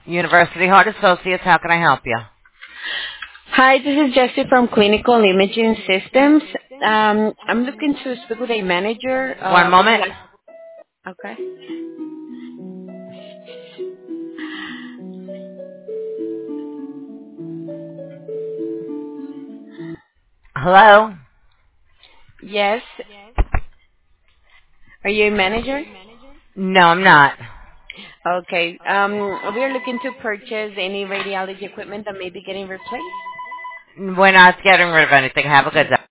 University Heart Associates, how can I help you? Hi, this is Jessie from Clinical Imaging Systems. I'm looking to speak with a manager. One Would you moment. like? Okay. Hello? Yes. Are you a manager? No, I'm not. Okay. We are looking to purchase any radiology equipment that may be getting replaced. We're not getting rid of anything. Have a good day.